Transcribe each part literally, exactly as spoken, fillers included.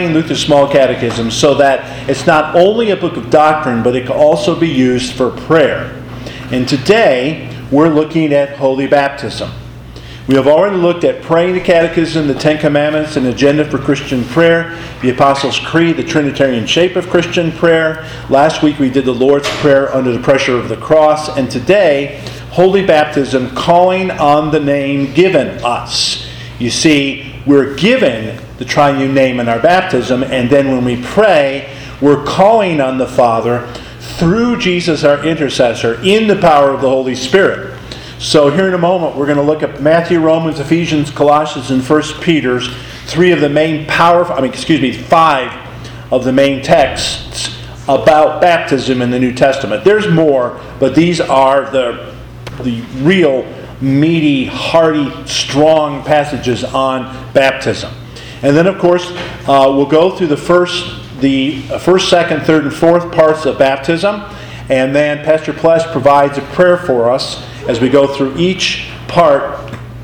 explain Luther's Small Catechism so that it's not only a book of doctrine, but it can also be used for prayer. And today, we're looking at Holy Baptism. We have already looked at praying the Catechism, the Ten Commandments, an agenda for Christian prayer, the Apostles' Creed, the Trinitarian shape of Christian prayer. Last week we did the Lord's Prayer under the pressure of the cross. And today, Holy Baptism, calling on the name given us. You see, we're given the triune name in our baptism, and then when we pray, we're calling on the Father through Jesus, our intercessor, in the power of the Holy Spirit. So here in a moment, we're going to look at Matthew, Romans, Ephesians, Colossians, and First Peter, three of the main powerful, I mean, excuse me, five of the main texts about baptism in the New Testament. There's more, but these are the, the real meaty, hearty, strong passages on baptism. And then, of course, uh, we'll go through the first, the first, second, third, and fourth parts of baptism. And then Pastor Pless provides a prayer for us as we go through each part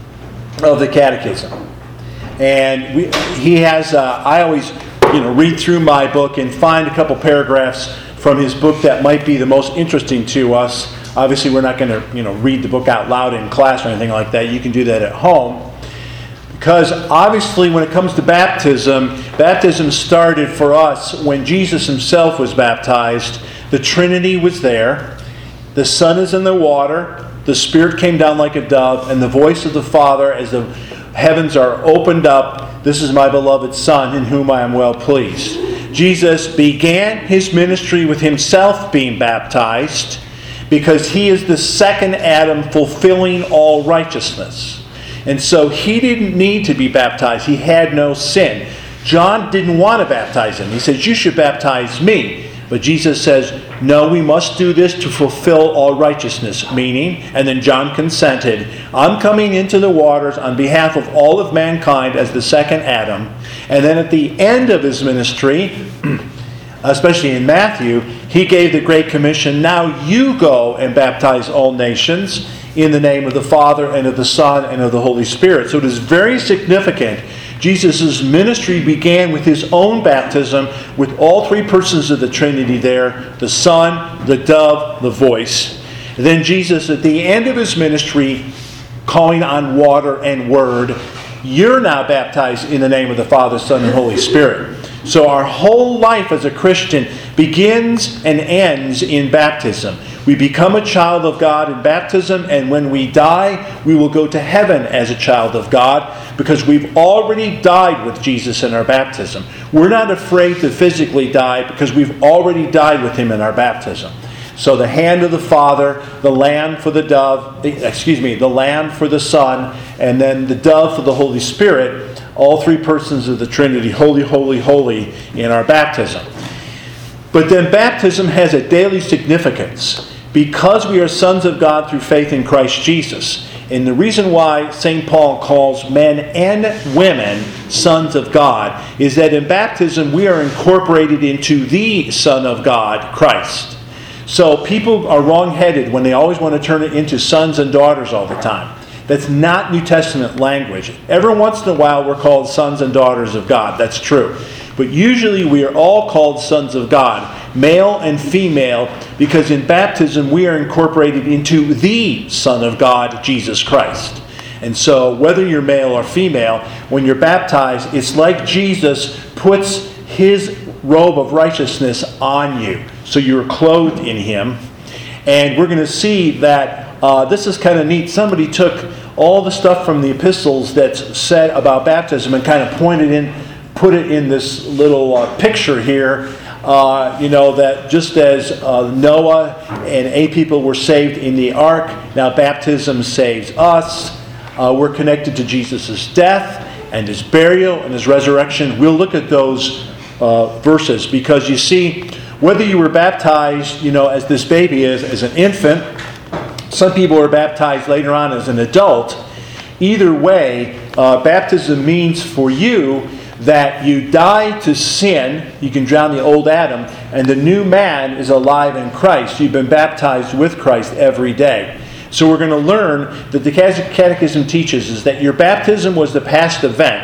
of the Catechism. And we, he has, uh, I always you know, read through my book and find a couple paragraphs from his book that might be the most interesting to us. Obviously, we're not going to you know, read the book out loud in class or anything like that. You can do that at home. Because obviously, when it comes to baptism, baptism started for us when Jesus himself was baptized. The Trinity was there. The Son is in the water. The Spirit came down like a dove, and the voice of the Father as the heavens are opened up. This is my beloved Son, in whom I am well pleased. Jesus began his ministry with himself being baptized because he is the second Adam fulfilling all righteousness. And so he didn't need to be baptized. He had no sin. John didn't want to baptize him. He says, you should baptize me. But Jesus says, no, we must do this to fulfill all righteousness. Meaning, and then John consented, I'm coming into the waters on behalf of all of mankind as the second Adam. And then at the end of his ministry, especially in Matthew, he gave the Great Commission, now you go and baptize all nations in the name of the Father and of the Son and of the Holy Spirit. So it is very significant. Jesus' ministry began with his own baptism with all three persons of the Trinity there, the Son, the dove, the voice. And then Jesus, at the end of his ministry, calling on water and word, you're now baptized in the name of the Father, Son, and Holy Spirit. So our whole life as a Christian begins and ends in baptism. We become a child of God in baptism, and when we die, we will go to heaven as a child of God because we've already died with Jesus in our baptism. We're not afraid to physically die because we've already died with him in our baptism. So the hand of the Father, the lamb for the dove, excuse me, the lamb for the Son, and then the dove for the Holy Spirit, all three persons of the Trinity, holy, holy, holy in our baptism. But then baptism has a daily significance because we are sons of God through faith in Christ Jesus. And the reason why Saint Paul calls men and women sons of God is that in baptism we are incorporated into the Son of God, Christ. So people are wrong-headed when they always want to turn it into sons and daughters all the time. That's not New Testament language. Every once in a while we're called sons and daughters of God. That's true. But usually we are all called sons of God, male and female, because in baptism we are incorporated into the Son of God, Jesus Christ. And so whether you're male or female, when you're baptized, it's like Jesus puts his robe of righteousness on you. So you're clothed in him. And we're going to see that uh, this is kind of neat. Somebody took all the stuff from the epistles that's said about baptism and kind of pointed in, put it in this little uh, picture here. Uh, you know, that just as uh, Noah and eight people were saved in the ark, now baptism saves us. Uh, we're connected to Jesus' death and his burial and his resurrection. We'll look at those uh, verses because you see, whether you were baptized, you know, as this baby is, as an infant, some people were baptized later on as an adult. Either way, uh, baptism means for you that you die to sin, you can drown the old Adam, and the new man is alive in Christ. You've been baptized with Christ every day. So we're going to learn that the Catechism teaches is that your baptism was the past event,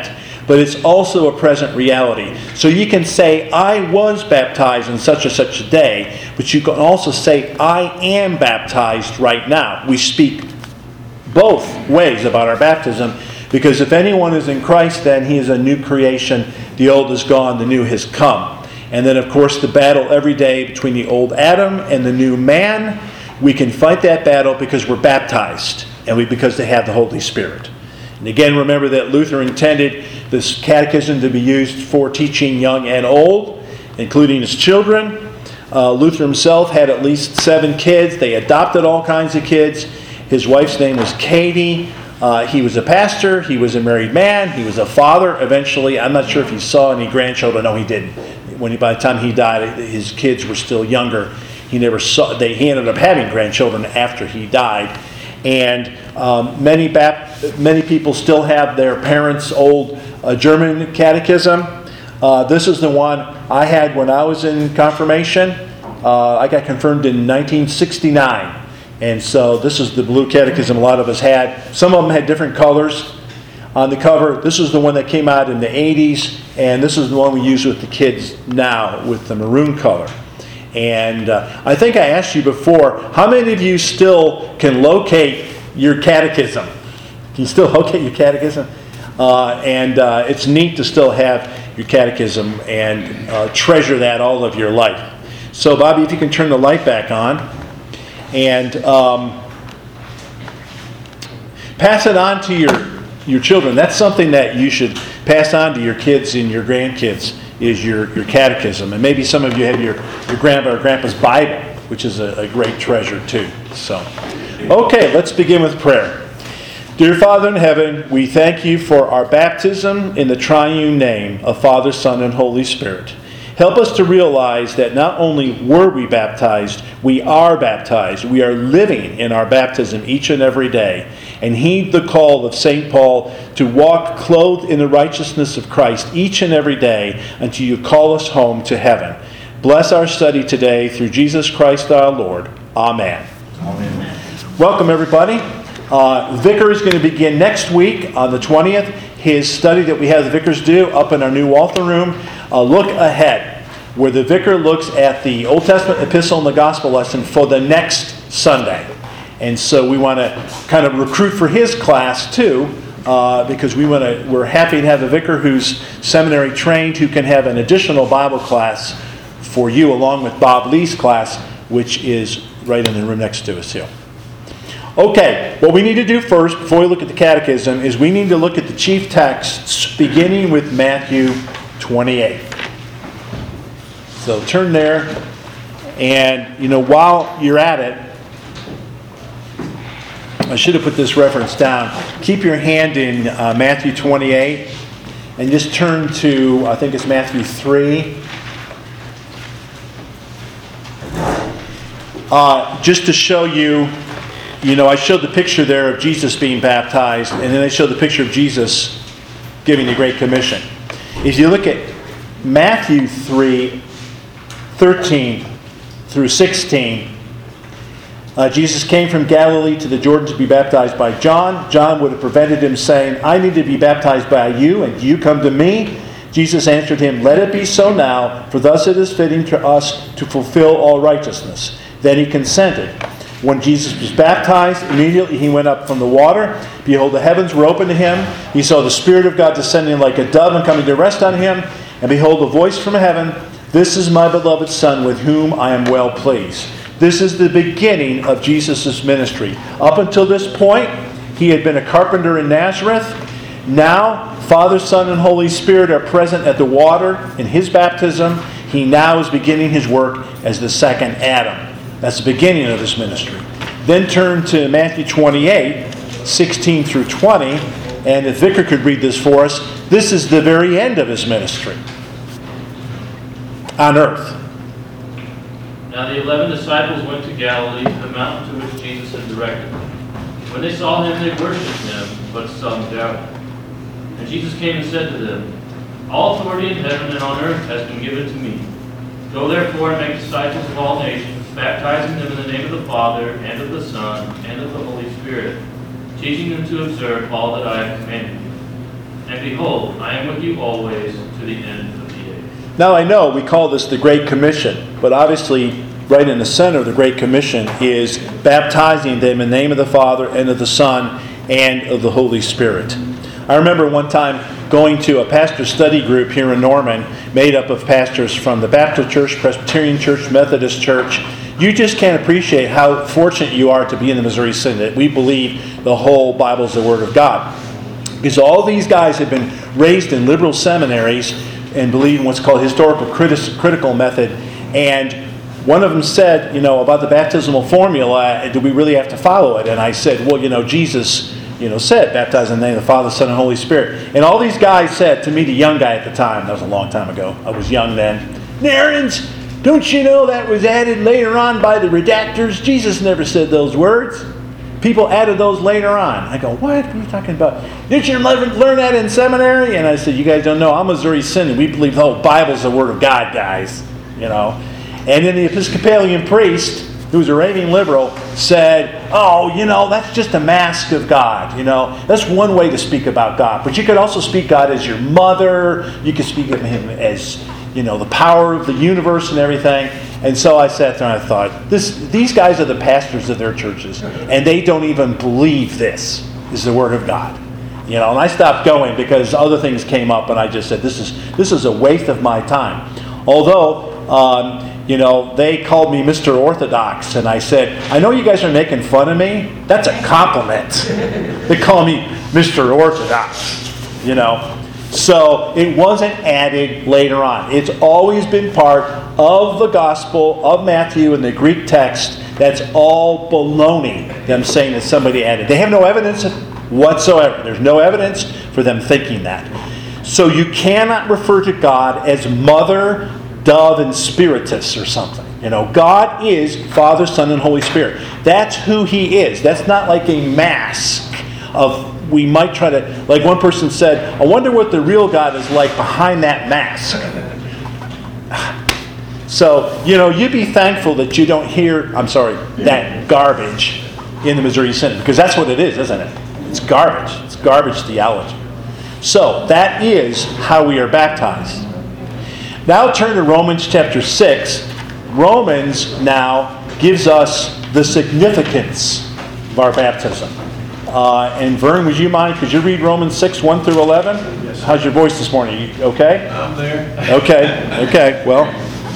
but it's also a present reality. So you can say, I was baptized in such and such a day, but you can also say, I am baptized right now. We speak both ways about our baptism, because if anyone is in Christ, then he is a new creation. The old is gone, the new has come. And then, of course, the battle every day between the old Adam and the new man, we can fight that battle because we're baptized, and we because they have the Holy Spirit. And again, remember that Luther intended this catechism to be used for teaching young and old, including his children. Uh, Luther himself had at least seven kids. They adopted all kinds of kids. His wife's name was Katie. Uh, he was a pastor. He was a married man. He was a father eventually. I'm not sure if he saw any grandchildren. No, he didn't. When he, by the time he died, his kids were still younger. He never saw. They he ended up having grandchildren after he died. And um, many Bap- many people still have their parents' old uh, German catechism. Uh, this is the one I had when I was in confirmation. Uh, I got confirmed in nineteen sixty-nine. And so this is the blue catechism a lot of us had. Some of them had different colors on the cover. This is the one that came out in the eighties. And this is the one we use with the kids now with the maroon color. And uh, I think I asked you before, how many of you still can locate your catechism? Can you still locate your catechism? Uh, and uh, it's neat to still have your catechism and uh, treasure that all of your life. So, Bobby, if you can turn the light back on and um, pass it on to your, your children. That's something that you should pass on to your kids and your grandkids, is your, your catechism. And maybe some of you have your, your grandpa or grandpa's Bible, which is a, a great treasure too. So, okay, let's begin with prayer. Dear Father in heaven, we thank you for our baptism in the triune name of Father, Son, and Holy Spirit. Help us to realize that not only were we baptized, we are baptized. We are living in our baptism each and every day. And heed the call of Saint Paul to walk clothed in the righteousness of Christ each and every day until you call us home to heaven. Bless our study today through Jesus Christ our Lord. Amen. Amen. Welcome everybody. Uh, Vicar is going to begin next week on the twentieth. His study that we have the vicars do up in our new Walther room. A look ahead, where the vicar looks at the Old Testament epistle and the gospel lesson for the next Sunday. And so we want to kind of recruit for his class too, uh, because we want to. We're happy to have a vicar who's seminary trained, who can have an additional Bible class for you, along with Bob Lee's class, which is right in the room next to us here. Okay, what we need to do first, before we look at the catechism, is we need to look at the chief texts, beginning with Matthew twenty-eight. So turn there, and you know, while you're at it, I should have put this reference down. Keep your hand in uh, Matthew twenty-eight, and just turn to, I think it's Matthew three. Uh, just to show you, you know, I showed the picture there of Jesus being baptized, and then I showed the picture of Jesus giving the Great Commission. If you look at Matthew three, thirteen through sixteen, uh, Jesus came from Galilee to the Jordan to be baptized by John. John would have prevented him, saying, I need to be baptized by you, and you come to me? Jesus answered him, let it be so now, for thus it is fitting to us to fulfill all righteousness. Then he consented. When Jesus was baptized, immediately he went up from the water. Behold, the heavens were opened to him. He saw the Spirit of God descending like a dove and coming to rest on him. And behold, a voice from heaven, this is my beloved Son, with whom I am well pleased. This is the beginning of Jesus' ministry. Up until this point, he had been a carpenter in Nazareth. Now, Father, Son, and Holy Spirit are present at the water in his baptism. He now is beginning his work as the second Adam. That's the beginning of his ministry. Then turn to Matthew twenty-eight, sixteen through twenty, and if Vicar could read this for us, this is the very end of his ministry on earth. Now the eleven disciples went to Galilee, to the mountain to which Jesus had directed them. When they saw him, they worshipped him, but some doubted. And Jesus came and said to them, all authority in heaven and on earth has been given to me. Go therefore and make disciples of all nations, baptizing them in the name of the Father, and of the Son, and of the Holy Spirit, teaching them to observe all that I have commanded you. And behold, I am with you always to the end of the age. Now I know we call this the Great Commission, but obviously right in the center of the Great Commission is baptizing them in the name of the Father and of the Son and of the Holy Spirit. I remember one time going to a pastor study group here in Norman made up of pastors from the Baptist Church, Presbyterian Church, Methodist Church. You just can't appreciate how fortunate you are to be in the Missouri Synod. We believe the whole Bible is the Word of God. Because all these guys have been raised in liberal seminaries and believe in what's called historical criti- critical method. And one of them said, you know, about the baptismal formula, do we really have to follow it? And I said, well, you know, Jesus, you know, said, baptize in the name of the Father, Son, and Holy Spirit. And all these guys said to me, the young guy at the time, that was a long time ago, I was young then, Narrans, don't you know that was added later on by the redactors? Jesus never said those words. People added those later on. I go, what? What are you talking about? Didn't you learn that in seminary? And I said, you guys don't know. I'm Missouri Synod. We believe the whole Bible's the Word of God, guys. You know. And then the Episcopalian priest, who was a raving liberal, said, oh, you know, that's just a mask of God. You know, that's one way to speak about God. But you could also speak God as your mother. You could speak of Him as, you know, the power of the universe and everything. And so I sat there and I thought, this, these guys are the pastors of their churches, and they don't even believe this is the Word of God. You know, and I stopped going because other things came up, and I just said, this is this is a waste of my time. Although, um, you know, they called me Mister Orthodox, and I said, I know you guys are making fun of me. That's a compliment. They call me Mister Orthodox, you know. So it wasn't added later on. It's always been part of the Gospel of Matthew in the Greek text. That's all baloney, them saying that somebody added. They have no evidence whatsoever. There's no evidence for them thinking that. So you cannot refer to God as Mother, Dove, and Spiritus or something. You know, God is Father, Son, and Holy Spirit. That's who He is. That's not like a mask of... We might try to, like one person said, I wonder what the real God is like behind that mask. So, you know, you'd be thankful that you don't hear, I'm sorry, that garbage in the Missouri Synod, because that's what it is, isn't it? It's garbage. It's garbage theology. So, that is how we are baptized. Now turn to Romans chapter six. Romans now gives us the significance of our baptism. Uh, and Vern, would you mind, could you read Romans six, one through eleven? Yes. How's your voice this morning? You okay? I'm there. Okay, okay, well.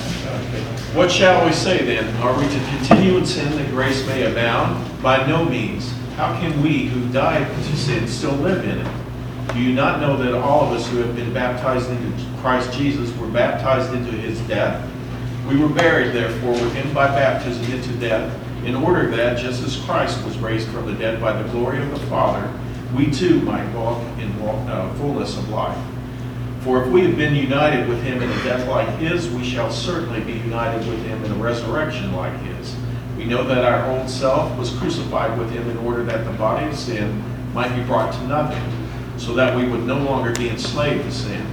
What shall we say then? Are we to continue in sin that grace may abound? By no means. How can we who died to sin still live in it? Do you not know that all of us who have been baptized into Christ Jesus were baptized into His death? We were buried, therefore, with Him by baptism into death, in order that, just as Christ was raised from the dead by the glory of the Father, we too might walk in uh, fullness of life. For if we have been united with Him in a death like His, we shall certainly be united with Him in a resurrection like His. We know that our old self was crucified with Him in order that the body of sin might be brought to nothing, so that we would no longer be enslaved to sin.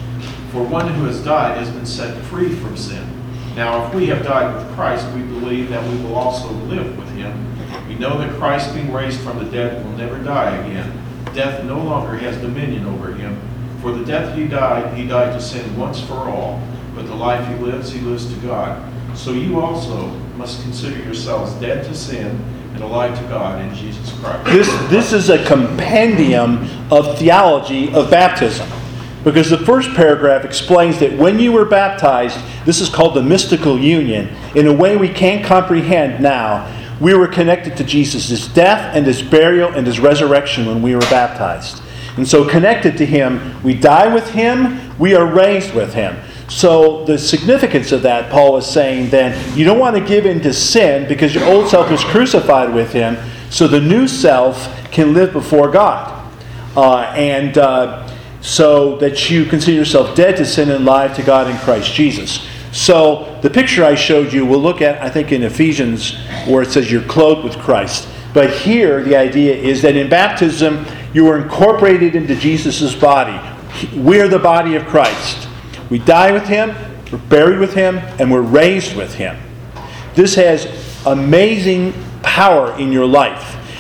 For one who has died has been set free from sin. Now, if we have died with Christ, we believe that we will also live with Him. We know that Christ, being raised from the dead, will never die again. Death no longer has dominion over Him. For the death He died, He died to sin once for all. But the life He lives, He lives to God. So you also must consider yourselves dead to sin and alive to God in Jesus Christ. This, this is a compendium of theology of baptism. Because the first paragraph explains that when you were baptized, this is called the mystical union. In a way we can't comprehend now, we were connected to Jesus' death and His burial and His resurrection when we were baptized. And so connected to Him, we die with Him, we are raised with Him. So the significance of that, Paul is saying then, you don't want to give in to sin because your old self was crucified with Him, so the new self can live before God. Uh, and... Uh, so that you consider yourself dead to sin and alive to God in Christ Jesus. So the picture I showed you, we'll look at, I think, in Ephesians, where it says you're clothed with Christ. But here, the idea is that in baptism, you are incorporated into Jesus' body. We're the body of Christ. We die with Him, we're buried with Him, and we're raised with Him. This has amazing power in your life.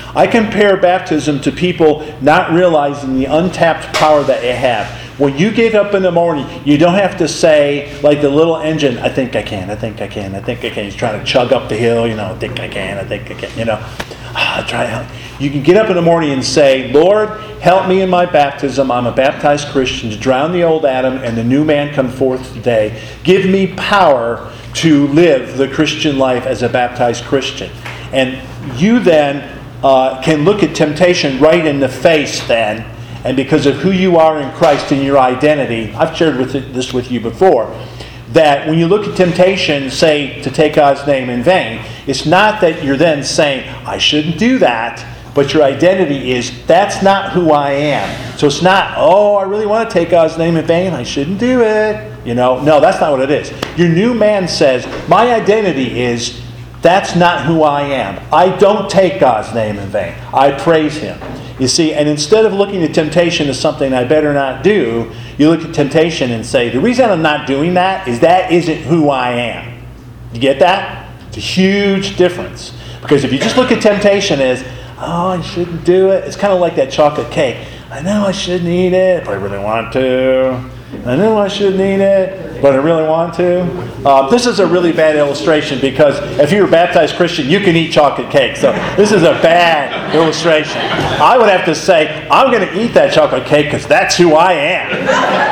I compare baptism to people not realizing the untapped power that they have. When you get up in the morning, you don't have to say, like the little engine, I think I can, I think I can, I think I can. He's trying to chug up the hill, you know, I think I can, I think I can, you know. Ah, try help. You can get up in the morning and say, Lord, help me in my baptism. I'm a baptized Christian. To drown the old Adam and the new man come forth today. Give me power to live the Christian life as a baptized Christian. And you then uh, can look at temptation right in the face then. And because of who you are in Christ and your identity, I've shared with it, this with you before, that when you look at temptation, say, to take God's name in vain, it's not that you're then saying, I shouldn't do that, but your identity is, that's not who I am. So it's not, oh, I really want to take God's name in vain, I shouldn't do it. You know, no, that's not what it is. Your new man says, my identity is, that's not who I am. I don't take God's name in vain. I praise Him. You see, and instead of looking at temptation as something I better not do, you look at temptation and say, the reason I'm not doing that is that isn't who I am. You get that? It's a huge difference. Because if you just look at temptation as, oh, I shouldn't do it, it's kind of like that chocolate cake. I know I shouldn't eat it, but I really want to. I know I shouldn't eat it, but I really want to. Uh, this is a really bad illustration because if you're a baptized Christian, you can eat chocolate cake. So this is a bad illustration. I would have to say, I'm going to eat that chocolate cake because that's who I am.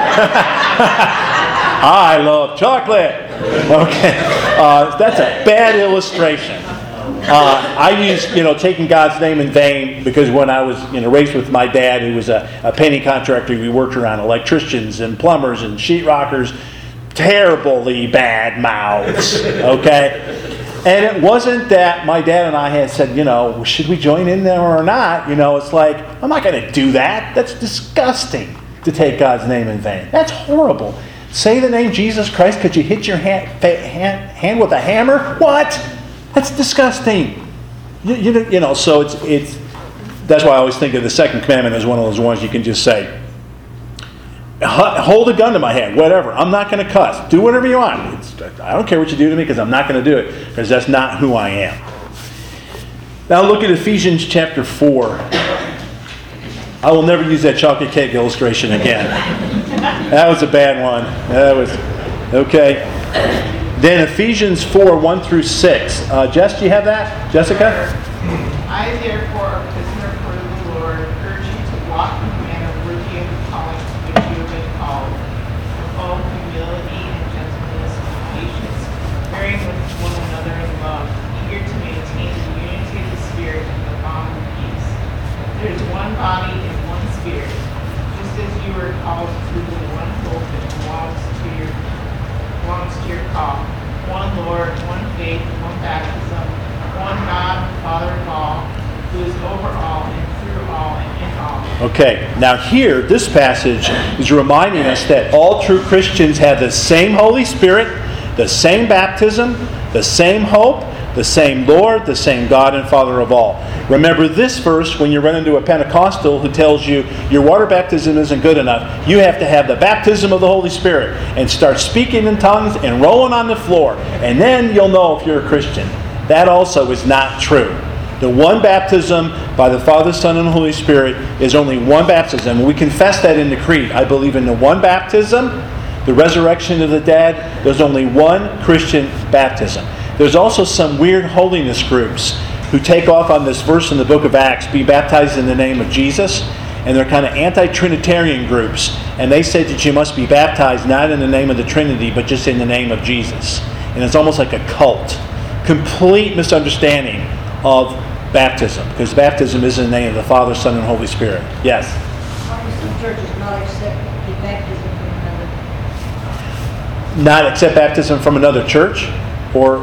I love chocolate. Okay, uh, that's a bad illustration. Uh, I use, you know, taking God's name in vain because when I was, you know, raised with my dad, who was a, a painting contractor, we worked around electricians and plumbers and sheetrockers, terribly bad mouths, okay? And it wasn't that my dad and I had said, you know, should we join in there or not? You know, it's like, I'm not going to do that. That's disgusting to take God's name in vain. That's horrible. Say the name Jesus Christ. Could you hit your hand, hand, hand with a hammer? What? That's disgusting. You, you, you know, so it's it's. That's why I always think of the second commandment as one of those ones you can just say, hold a gun to my head, whatever. I'm not going to cuss. Do whatever you want. It's, I don't care what you do to me because I'm not going to do it because that's not who I am. Now look at Ephesians chapter four. I will never use that chocolate cake illustration again. That was a bad one. That was okay. Then Ephesians four, one through six. Uh, Jess, do you have that? Jessica? I, therefore, a prisoner for the Lord, urge you to walk in a manner worthy of the calling to which you have been called, with all humility and gentleness and patience, bearing with one another in love, eager to maintain the unity of the Spirit in the bond of peace. There is one body and one Spirit, just as you were called to the one hope that belongs to your belongs to your call. One Lord, one faith, one baptism, one God, Father of all, who is over all and through all and in all. Okay, now here, this passage is reminding us that all true Christians have the same Holy Spirit, the same baptism, the same hope, the same Lord, the same God and Father of all. Remember this verse when you run into a Pentecostal who tells you your water baptism isn't good enough. You have to have the baptism of the Holy Spirit and start speaking in tongues and rolling on the floor. And then you'll know if you're a Christian. That also is not true. The one baptism by the Father, Son, and Holy Spirit is only one baptism. We confess that in the Creed. I believe in the one baptism, the resurrection of the dead. There's only one Christian baptism. There's also some weird holiness groups who take off on this verse in the book of Acts, be baptized in the name of Jesus. And they're kind of anti-Trinitarian groups. And they say that you must be baptized not in the name of the Trinity, but just in the name of Jesus. And it's almost like a cult. Complete misunderstanding of baptism. Because baptism is in the name of the Father, Son, and Holy Spirit. Yes? Why do some churches not accept the baptism from another? Not accept baptism from another church? Or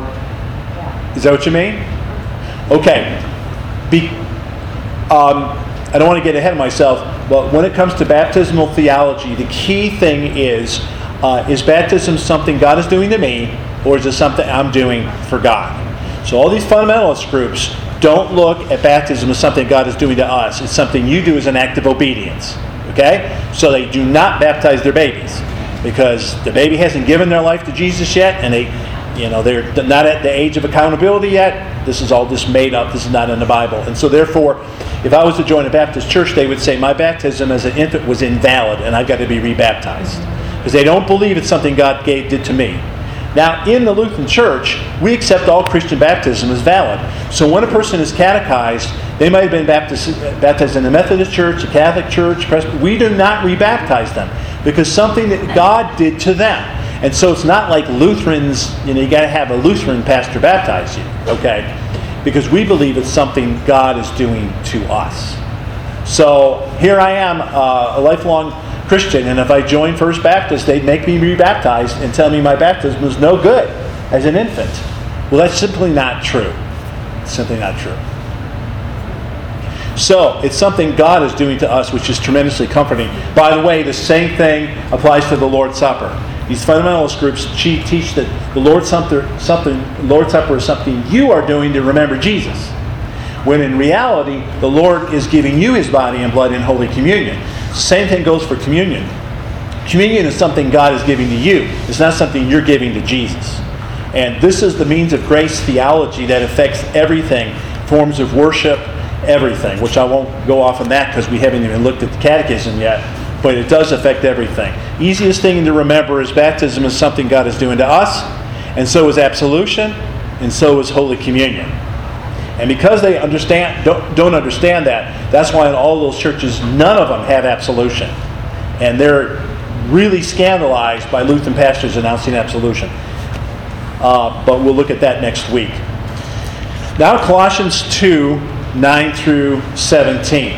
is that what you mean? Okay. Be, um, I don't want to get ahead of myself, but when it comes to baptismal theology, the key thing is, uh, is baptism something God is doing to me, or is it something I'm doing for God? So all these fundamentalist groups don't look at baptism as something God is doing to us. It's something you do as an act of obedience. Okay? So they do not baptize their babies, because the baby hasn't given their life to Jesus yet, and they You know, they're not at the age of accountability yet. This is all just made up. This is not in the Bible. And so therefore, if I was to join a Baptist church, they would say my baptism as an infant was invalid and I've got to be rebaptized. Because they don't believe it's something God gave, did to me. Now, in the Lutheran Church, we accept all Christian baptism as valid. So when a person is catechized, they might have been baptized, baptized in the Methodist Church, a Catholic Church, Presbyterian. We do not rebaptize them because something that God did to them. And so it's not like Lutherans, you know, you got to have a Lutheran pastor baptize you, okay? Because we believe it's something God is doing to us. So here I am, uh, a lifelong Christian, and if I joined First Baptist, they'd make me rebaptized and tell me my baptism was no good as an infant. Well, that's simply not true. It's simply not true. So, it's something God is doing to us, which is tremendously comforting. By the way, the same thing applies to the Lord's Supper. These fundamentalist groups teach that the Lord's Supper, something, Lord's Supper is something you are doing to remember Jesus. When in reality, the Lord is giving you His body and blood in Holy Communion. Same thing goes for communion. Communion is something God is giving to you. It's not something you're giving to Jesus. And this is the means of grace theology that affects everything. Forms of worship, everything. Which I won't go off on that because we haven't even looked at the catechism yet. But it does affect everything. Easiest thing to remember is baptism is something God is doing to us. And so is absolution. And so is Holy Communion. And because they understand don't, don't understand that, that's why in all those churches, none of them have absolution. And they're really scandalized by Lutheran pastors announcing absolution. Uh, but we'll look at that next week. Now Colossians two, nine through seventeen.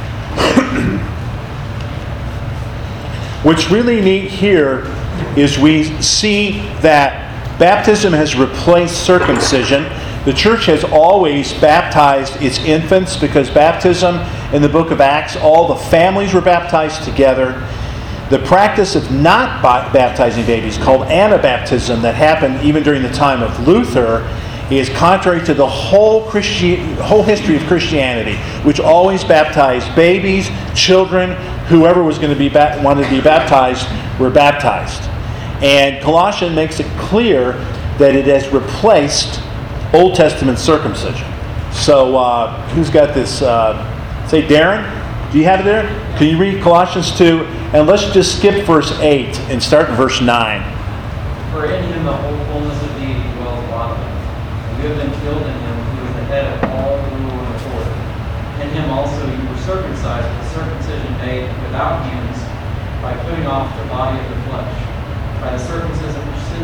What's really neat here is we see that baptism has replaced circumcision. The church has always baptized its infants because baptism in the book of Acts, all the families were baptized together. The practice of not baptizing babies, called Anabaptism, that happened even during the time of Luther, is contrary to the whole Christi- whole history of Christianity, which always baptized babies, children, whoever was going to be ba- wanted to be baptized were baptized. And Colossians makes it clear that it has replaced Old Testament circumcision. So, uh, who's got this? Uh, say, Darren, do you have it there? Can you read Colossians two? And let's just skip verse eight and start in verse nine. For in Him the whole fullness of deity dwells bodily. And you have been filled in Him, who is the head of all the rule and authority. In Him also you were circumcised with circumcision made without hands, by putting off the body of the flesh, by the circumcision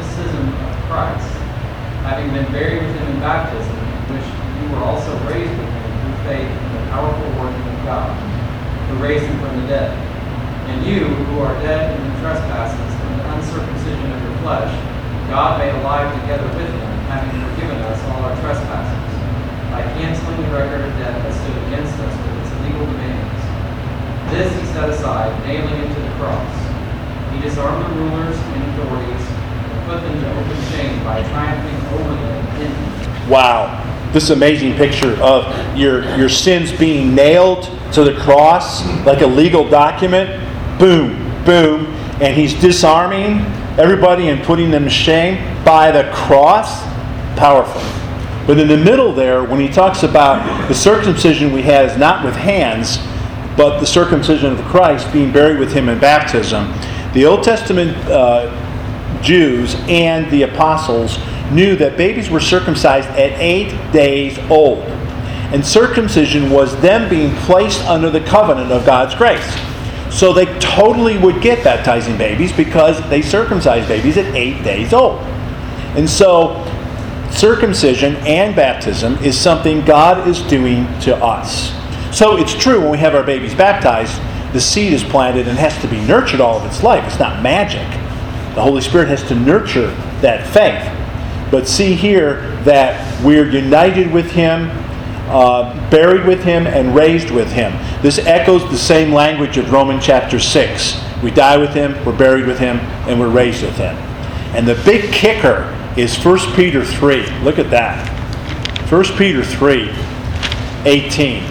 of Christ, having been buried with Him in baptism, in which you were also raised with Him through faith in the powerful working of God, who raised Him from the dead. And you, who are dead in the trespasses and the uncircumcision of your flesh, God made alive together with Him, having forgiven us all our trespasses, by canceling the record of debt that stood against us with its illegal demands. This He set aside, nailing it to the cross. He disarmed the rulers and authorities, put them to open shame by triumphing over them in Him. Wow. This is an amazing picture of your, your sins being nailed to the cross like a legal document. Boom, boom. And He's disarming everybody and putting them to shame by the cross. Powerful. But in the middle there, when He talks about the circumcision we had is not with hands, but the circumcision of Christ being buried with Him in baptism, the Old Testament uh, Jews and the apostles knew that babies were circumcised at eight days old. And circumcision was them being placed under the covenant of God's grace. So they totally would get baptizing babies because they circumcised babies at eight days old. And so circumcision and baptism is something God is doing to us. So it's true when we have our babies baptized, the seed is planted and has to be nurtured all of its life. It's not magic. The Holy Spirit has to nurture that faith. But see here that we're united with Him, uh, buried with Him, and raised with Him. This echoes the same language of Romans chapter six. We die with Him, we're buried with Him, and we're raised with Him. And the big kicker is First Peter three. Look at that. First Peter three, eighteen.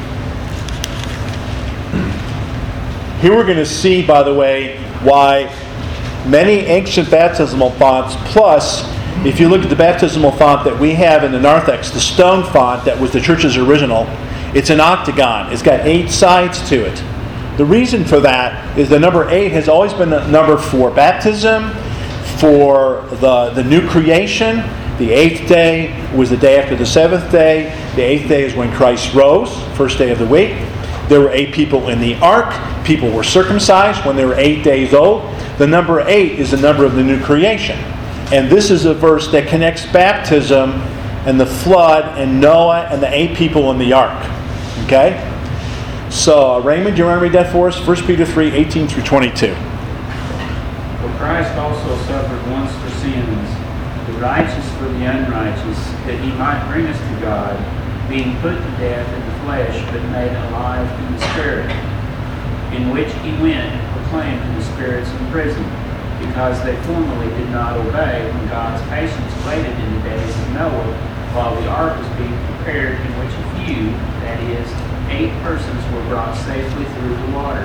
Here we're going to see, by the way, why many ancient baptismal fonts plus If you look at the baptismal font that we have in the narthex, the stone font that was the church's original, it's an octagon. It's got eight sides to it. The reason for that is the number eight has always been a number for baptism, for the, the new creation. The eighth day was the day after the seventh day. The eighth day is when Christ rose, first day of the week. There were eight people in the ark. People were circumcised when they were eight days old. The number eight is the number of the new creation. And this is a verse that connects baptism and the flood and Noah and the eight people in the ark. Okay? So, uh, Raymond, do you want to read that for us? First Peter three, eighteen through twenty-two. For Christ also suffered once for sins, the righteous for the unrighteous, that he might bring us to God, being put to death in the flesh, but made alive in the Spirit, in which he went and proclaimed to the spirits in prison, because they formerly did not obey when God's patience waited in the days of Noah, while the ark was being prepared, in which a few, that is, eight persons, were brought safely through the water.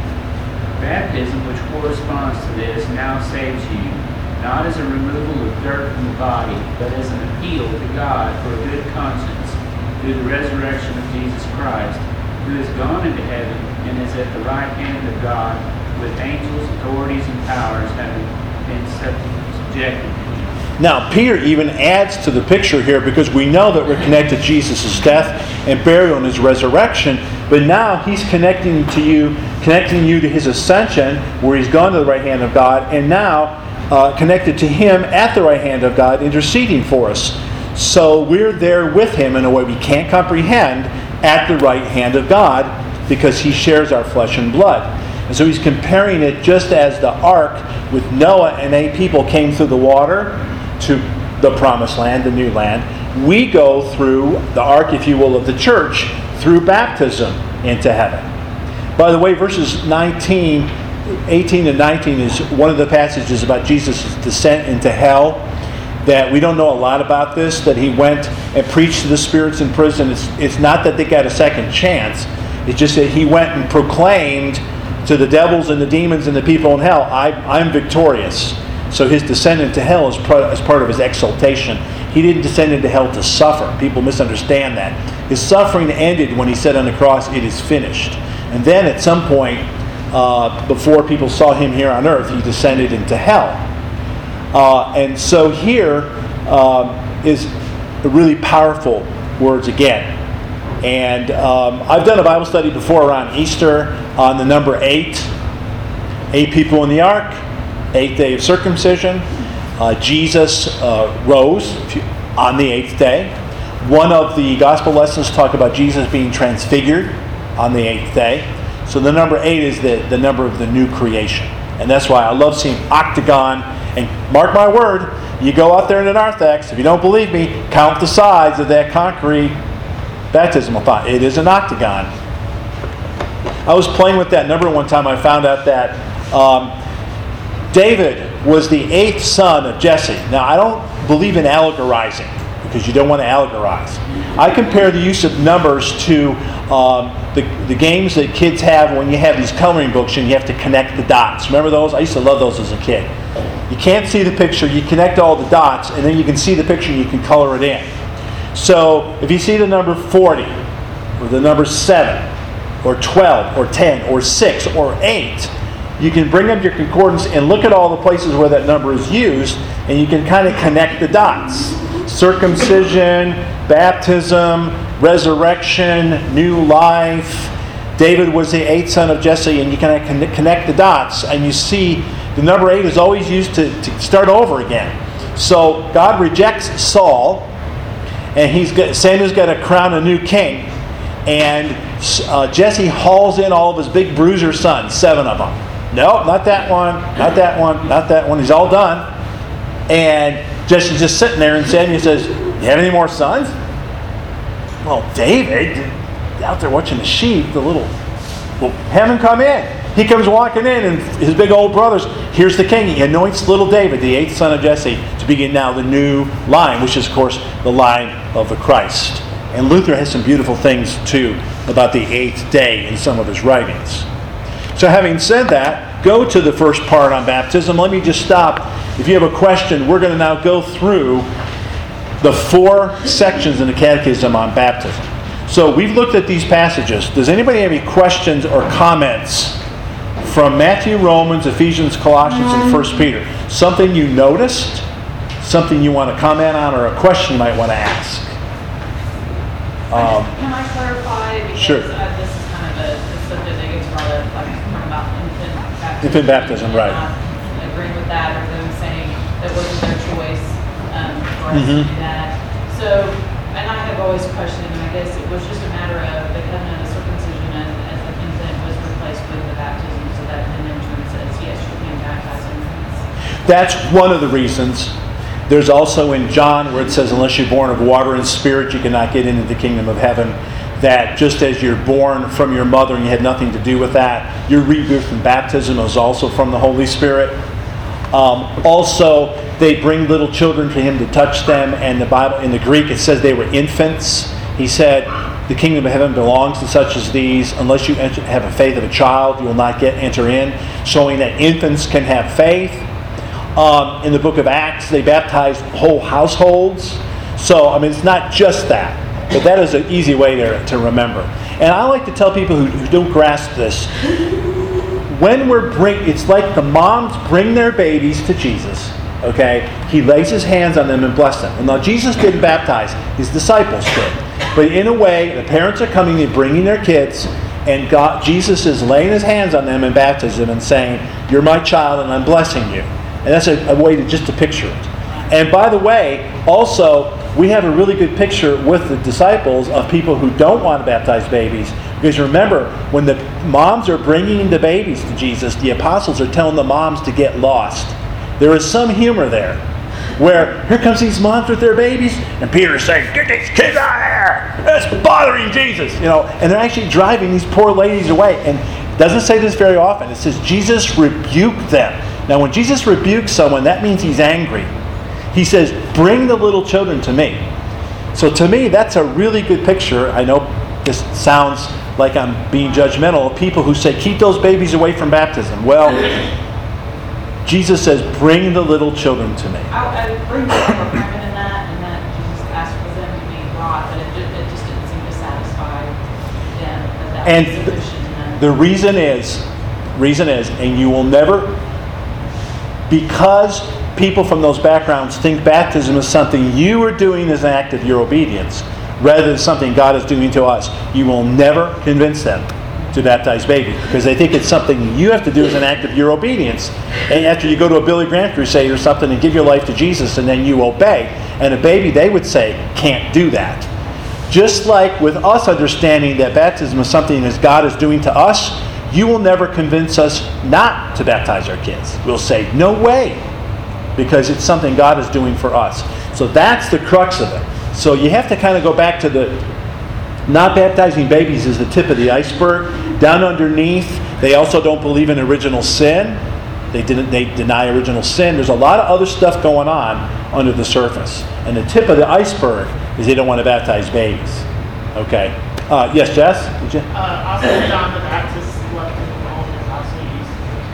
Baptism, which corresponds to this, now saves you, not as a removal of dirt from the body, but as an appeal to God for a good conscience through the resurrection of Jesus Christ, who has gone into heaven and is at the right hand of God, with angels, authorities, and powers having been subjected to him. Now, Peter even adds to the picture here because we know that we're connected to Jesus' death and burial and his resurrection, but now he's connecting to you, connecting you to his ascension, where he's gone to the right hand of God, and now uh, connected to him at the right hand of God, interceding for us. So we're there with him in a way we can't comprehend at the right hand of God because he shares our flesh and blood. And so he's comparing it just as the ark with Noah and eight people came through the water to the promised land, the new land. We go through the ark, if you will, of the church through baptism into heaven. By the way, verses nineteen, eighteen and nineteen is one of the passages about Jesus' descent into hell. That we don't know a lot about this, that he went and preached to the spirits in prison. It's, it's not that they got a second chance. It's just that he went and proclaimed to the devils and the demons and the people in hell, I, I'm victorious. So his descent into hell is part, is part of his exaltation. He didn't descend into hell to suffer. People misunderstand that. His suffering ended when he said on the cross, it is finished. And then at some point, uh, before people saw him here on earth, he descended into hell. Uh, and so here um, is really powerful words again. And um, I've done a Bible study before around Easter on the number eight. Eight people in the ark, eighth day of circumcision. Uh, Jesus uh, rose on the eighth day. One of the gospel lessons talk about Jesus being transfigured on the eighth day. So the number eight is the, the number of the new creation. And that's why I love seeing octagon. And mark my word, you go out there in the narthex, if you don't believe me, count the sides of that concrete baptismal font. It is an octagon. I was playing with that number one time. I found out that um, David was the eighth son of Jesse. Now, I don't believe in allegorizing because you don't want to allegorize. I compare the use of numbers to um, the, the games that kids have when you have these coloring books and you have to connect the dots. Remember those? I used to love those as a kid. You can't see the picture, you connect all the dots, and then you can see the picture and you can color it in. So if you see the number forty, or the number seven, or twelve, or ten, or six, or eight, you can bring up your concordance and look at all the places where that number is used, and you can kind of connect the dots. Circumcision, baptism, resurrection, new life. David was the eighth son of Jesse, and you kind of connect the dots, and you see the number eight is always used to, to start over again. So God rejects Saul, and he's got, Samuel's got to crown a new king, and uh, Jesse hauls in all of his big bruiser sons, seven of them. No, not that one, not that one, not that one. He's all done. And Jesse's just sitting there, and Samuel says, "You have any more sons?" Well, David, out there watching the sheep, the little, well, have him come in. He comes walking in, and his big old brothers, here's the king. He anoints little David, the eighth son of Jesse, to begin now the new line, which is, of course, the line of the Christ. And Luther has some beautiful things, too, about the eighth day in some of his writings. So having said that, go to the first part on baptism. Let me just stop if you have a question, we're going to now go through the four sections in the Catechism on baptism. So we've looked at these passages. Does anybody have any questions or comments from Matthew, Romans, Ephesians, Colossians, and First Peter? Something you noticed? Something you want to comment on, or a question you might want to ask? Um, Can I clarify? Because Sure. uh, this is kind of a, a subject that gets brought up, like talking about infant baptism. Infant baptism, right. And not agreeing with that, or them saying that wasn't their choice um, for us Mhm. to do that. So, and I have always questioned, and I guess it was just a matter of the covenant of circumcision as, as an infant was replaced with the baptism, so that then in turn says, yes, you can baptize infants. That's one of the reasons. There's also in John where it says, unless you're born of water and spirit, you cannot get into the kingdom of heaven. That just as you're born from your mother and you had nothing to do with that, your rebirth and baptism is also from the Holy Spirit. Um, also, they bring little children to him to touch them, and the Bible in the Greek it says they were infants. He said, the kingdom of heaven belongs to such as these. Unless you enter, have a faith of a child, you will not get enter in, showing that infants can have faith. Um, in the book of Acts, they baptized whole households. So, I mean, it's not just that. But that is an easy way to, to remember. And I like to tell people who, who don't grasp this, when we're bring, it's like the moms bring their babies to Jesus, okay? He lays his hands on them and bless them. Well, now, Jesus didn't baptize. His disciples did. But in a way, the parents are coming and bringing their kids, and God, Jesus is laying his hands on them in baptism and saying, you're my child and I'm blessing you. And that's a, a way to just to picture it. And by the way, also, we have a really good picture with the disciples of people who don't want to baptize babies. Because remember, when the moms are bringing the babies to Jesus, the apostles are telling the moms to get lost. There is some humor there. Where here comes these moms with their babies, and Peter's saying, get these kids out of here! That's bothering Jesus! You know, and they're actually driving these poor ladies away. And it doesn't say this very often. It says Jesus rebuked them. Now, when Jesus rebukes someone, that means he's angry. He says, bring the little children to me. So to me, that's a really good picture. I know this sounds like I'm being judgmental of people who say, keep those babies away from baptism. Well, Jesus says, bring the little children to me. I, I bring the requirement in that, and that Jesus asked for them to be brought, but it just, it just didn't seem to satisfy them. That that And was sufficient enough. the reason is, reason is, and you will never, because people from those backgrounds think baptism is something you are doing as an act of your obedience, rather than something God is doing to us, you will never convince them to baptize babies, because they think it's something you have to do as an act of your obedience. And after you go to a Billy Graham crusade or something and give your life to Jesus and then you obey, and a baby, they would say, can't do that. Just like with us understanding that baptism is something that God is doing to us, you will never convince us not to baptize our kids. We'll say, no way, because it's something God is doing for us. So that's the crux of it. So you have to kind of go back to the not baptizing babies is the tip of the iceberg. Down underneath, they also don't believe in original sin. They didn't. They deny original sin. There's a lot of other stuff going on under the surface. And the tip of the iceberg is they don't want to baptize babies. Okay. Uh, yes, Jess? Did you? Uh, also, John the Baptist left in the home is also used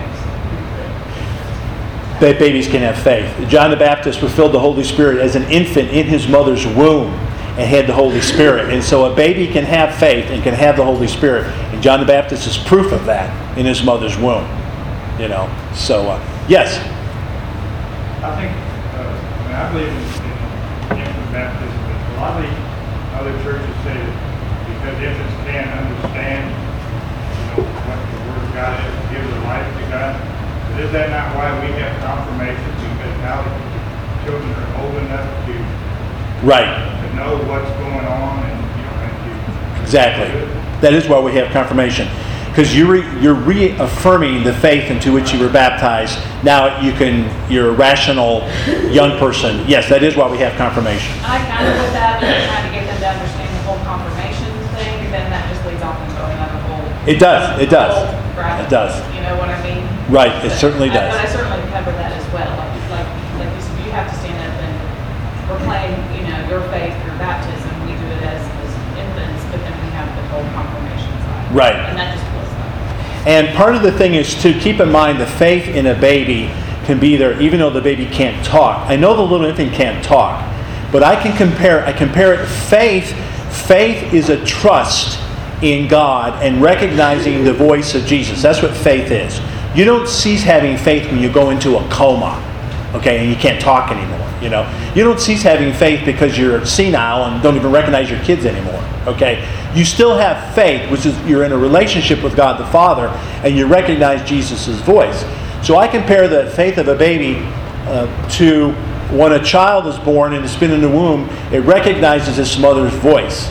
in the text. That babies can have faith. John the Baptist was filled with the Holy Spirit as an infant in his mother's womb and had the Holy Spirit. And so a baby can have faith and can have the Holy Spirit. And John the Baptist is proof of that in his mother's womb. You know. So, uh, yes? I think, uh, I mean, I believe in, in infant baptism, but a lot of the other churches say that because infants can't understand, you know, what the Word of God is, to give their life to God. But is that not why we have confirmation? Because now that the children are old enough to, Right. to know what's going on, and you don't have to. Exactly. That is why we have confirmation. Because you're, re- you're reaffirming the faith into which you were baptized. Now you can, you're a rational young person. Yes, that is why we have confirmation. I kind of with that, but I'm trying to get them to understand the whole confirmation thing, and then that just leads off into another whole. It does, it does. whole rabbit It does. hole, You know what I mean? Right, it certainly I- does. But I certainly cover that as well. Like, like, like you said, you have to stand up and proclaim, you know, your faith, your baptism. We do it as, as infants, but then we have the whole confirmation side. Right. And that just was that. And part of the thing is to keep in mind the faith in a baby can can be there even though the baby can't talk. I know the little infant can't talk, but I can compare, I compare it, faith, faith is a trust in God and recognizing the voice of Jesus. That's what faith is. You don't cease having faith when you go into a coma, okay, and you can't talk anymore, you know. You don't cease having faith because you're senile and don't even recognize your kids anymore, okay. You still have faith, which is you're in a relationship with God the Father, and you recognize Jesus' voice. So I compare the faith of a baby uh, to when a child is born and has been in the womb, it recognizes its mother's voice,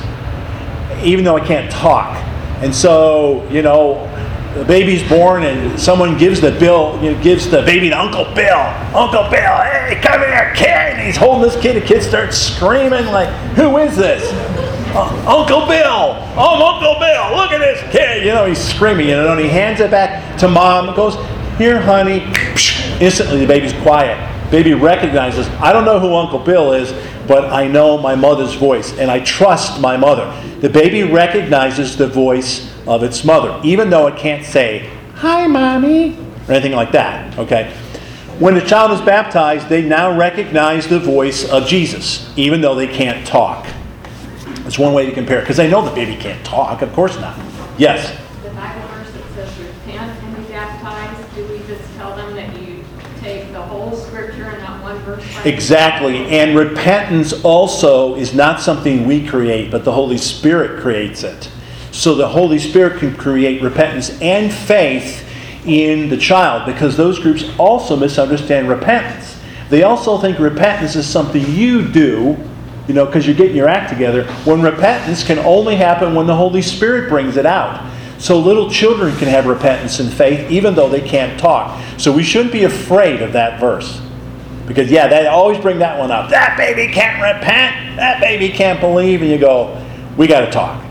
even though it can't talk. And so, you know, the baby's born and someone gives the bill, you know, gives the baby to Uncle Bill. Uncle Bill, hey, come here, kid. And he's holding this kid. The kid starts screaming like, who is this? Uh, Uncle Bill. Oh, Uncle Bill, look at this kid. You know, he's screaming, you know, and he hands it back to mom and goes, here, honey. Instantly, the baby's quiet. Baby recognizes, I don't know who Uncle Bill is, but I know my mother's voice, and I trust my mother. The baby recognizes the voice of its mother, even though it can't say, hi, Mommy, or anything like that, okay? When the child is baptized, they now recognize the voice of Jesus, even though they can't talk. That's one way to compare it, because they know the baby can't talk. Of course not. Yes? The Bible verse that says repent and be baptized, do we just tell them that you take the whole scripture and not one verse? Exactly. And repentance also is not something we create, but the Holy Spirit creates it. So the Holy Spirit can create repentance and faith in the child, because those groups also misunderstand repentance. They also think repentance is something you do, you know, because you're getting your act together, when repentance can only happen when the Holy Spirit brings it out. So little children can have repentance and faith even though they can't talk. So we shouldn't be afraid of that verse. Because, yeah, they always bring that one up. That baby can't repent. That baby can't believe. And you go, we got to talk.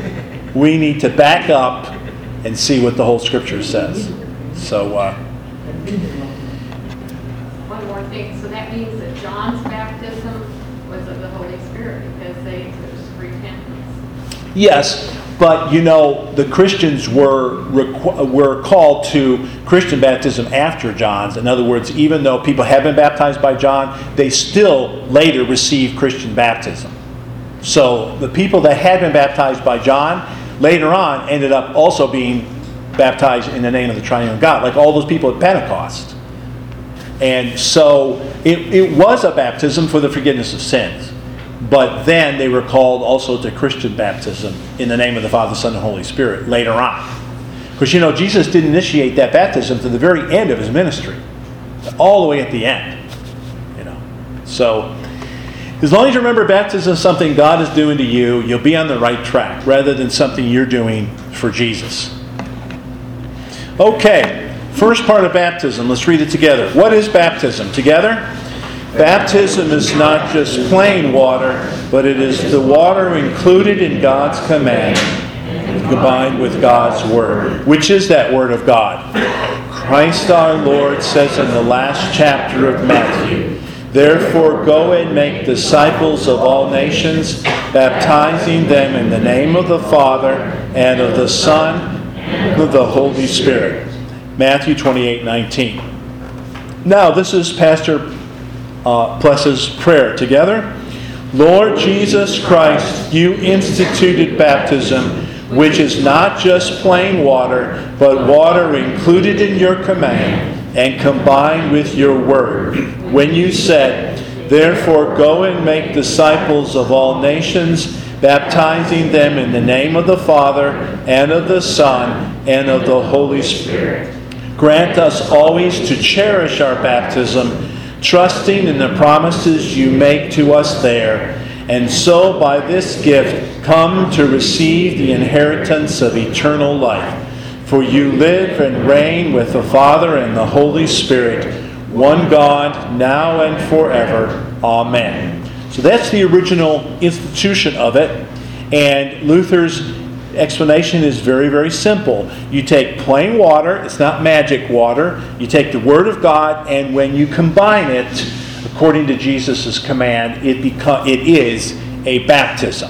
We need to back up and see what the whole Scripture says. So, uh, One more thing. So that means that John's baptism was of the Holy Spirit because they there's repentance. yes, but, you know, the Christians were requ- were called to Christian baptism after John's. In other words, even though people have been baptized by John, they still later received Christian baptism. So the people that had been baptized by John later on ended up also being baptized in the name of the triune God, like all those people at Pentecost. And so it, it was a baptism for the forgiveness of sins. But then they were called also to Christian baptism in the name of the Father, Son, and Holy Spirit later on. Because, you know, Jesus didn't initiate that baptism to the very end of his ministry. All the way at the end. You know. So, as long as you remember baptism is something God is doing to you, you'll be on the right track rather than something you're doing for Jesus. Okay, first part of baptism. Let's read it together. What is baptism? Together? Baptism is not just plain water, but it is the water included in God's command, combined with God's word. Which is that word of God? Christ our Lord says in the last chapter of Matthew, therefore go and make disciples of all nations, baptizing them in the name of the Father, and of the Son, and of the Holy Spirit. Matthew twenty-eight nineteen. Now, this is Pastor uh, Pless's prayer. Together. Lord Jesus Christ, you instituted baptism, which is not just plain water, but water included in your command and combined with your word. When you said, therefore go and make disciples of all nations, baptizing them in the name of the Father, and of the Son, and of the Holy Spirit. Grant us always to cherish our baptism, trusting in the promises you make to us there, and so by this gift come to receive the inheritance of eternal life. For you live and reign with the Father and the Holy Spirit, one God, now and forever. Amen. So that's the original institution of it. And Luther's explanation is very, very simple. You take plain water, it's not magic water. You take the Word of God, and when you combine it, according to Jesus' command, it, beco- it is a baptism.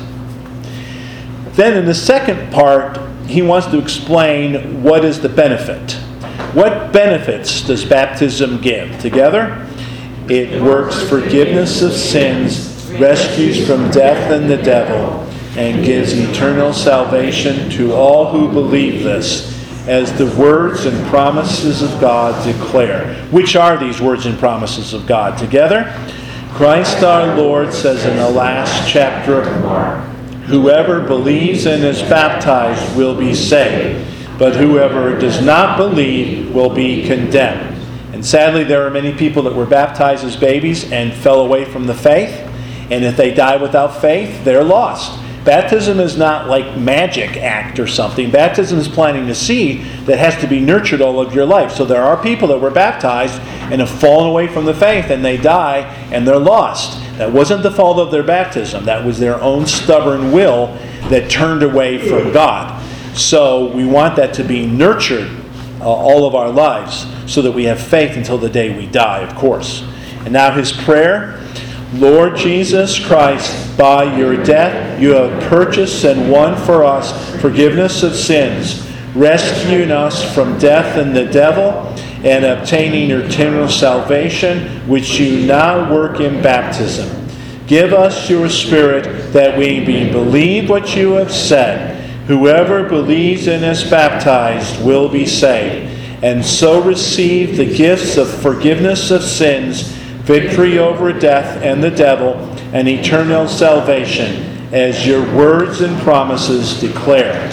Then in the second part, he wants to explain what is the benefit. What benefits does baptism give? Together? It works forgiveness of sins, rescues from death and the devil, and gives eternal salvation to all who believe this, as the words and promises of God declare. Which are these words and promises of God? Together? Christ our Lord says in the last chapter of Mark, whoever believes and is baptized will be saved, but whoever does not believe will be condemned. And sadly, there are many people that were baptized as babies and fell away from the faith, and if they die without faith, they're lost. Baptism is not like magic act or something. Baptism is planting a seed that has to be nurtured all of your life. So there are people that were baptized and have fallen away from the faith, and they die and they're lost. That wasn't the fault of their baptism. That was their own stubborn will that turned away from God. So we want that to be nurtured uh, all of our lives so that we have faith until the day we die, of course. And now his prayer. Lord Jesus Christ, by your death you have purchased and won for us forgiveness of sins, rescuing us from death and the devil, and obtaining eternal salvation, which you now work in baptism. Give us your Spirit that we may believe what you have said. Whoever believes and is baptized will be saved, and so receive the gifts of forgiveness of sins, victory over death and the devil, and eternal salvation, as your words and promises declare.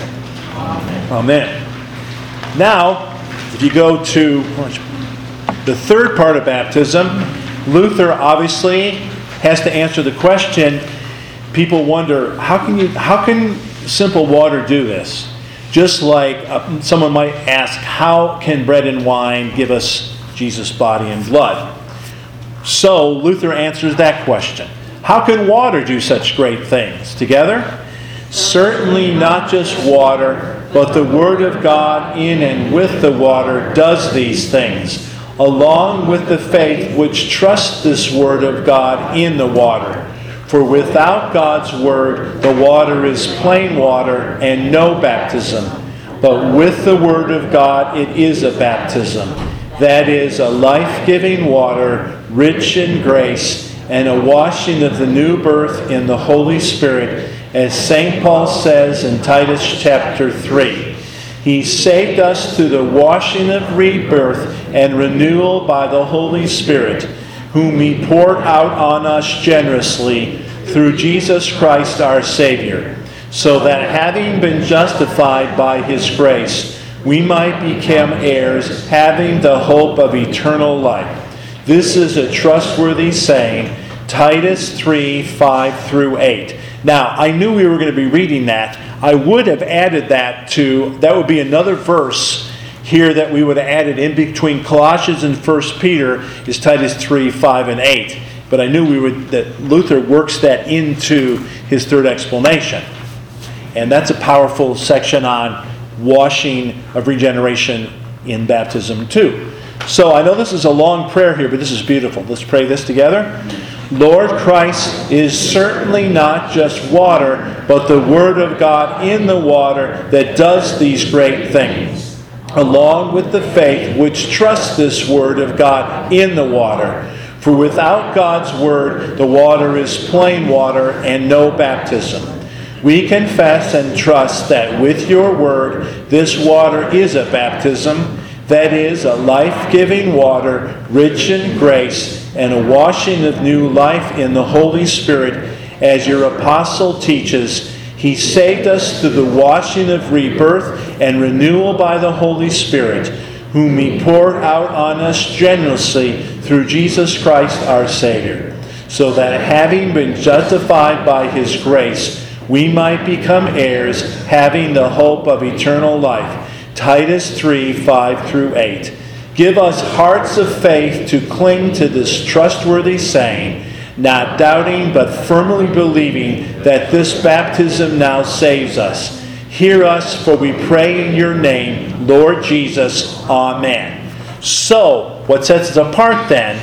Amen. Now, if you go to the third part of baptism, Luther obviously has to answer the question. People wonder, how can you, how can simple water do this? Just like uh, someone might ask, how can bread and wine give us Jesus' body and blood? So Luther answers that question. How can water do such great things? Together? Certainly not just water, but the Word of God in and with the water does these things, along with the faith which trusts this Word of God in the water. For without God's Word, the water is plain water and no baptism. But with the Word of God, it is a baptism. That is, a life-giving water, rich in grace, and a washing of the new birth in the Holy Spirit, as Saint Paul says in Titus chapter three. He saved us through the washing of rebirth and renewal by the Holy Spirit, whom He poured out on us generously through Jesus Christ our Savior, so that having been justified by His grace, we might become heirs, having the hope of eternal life. This is a trustworthy saying, Titus three, five through eight. Now, I knew we were going to be reading that. I would have added that to, that would be another verse here that we would have added in between Colossians and First Peter is Titus three, five, and eight. But I knew we would that Luther works that into his third explanation. And that's a powerful section on washing of regeneration in baptism too. So I know this is a long prayer here, but this is beautiful. Let's pray this together. Lord, Christ is certainly not just water, but the Word of God in the water that does these great things, along with the faith which trusts this Word of God in the water. For without God's Word, the water is plain water and no baptism. We confess and trust that with your Word, this water is a baptism, that is, a life-giving water, rich in grace, and a washing of new life in the Holy Spirit, as your apostle teaches. He saved us through the washing of rebirth and renewal by the Holy Spirit, whom He poured out on us generously through Jesus Christ our Savior, so that having been justified by His grace, we might become heirs, having the hope of eternal life. Titus three, five through eight. Give us hearts of faith to cling to this trustworthy saying, not doubting but firmly believing that this baptism now saves us. Hear us, for we pray in your name, Lord Jesus. Amen. So, what sets us apart then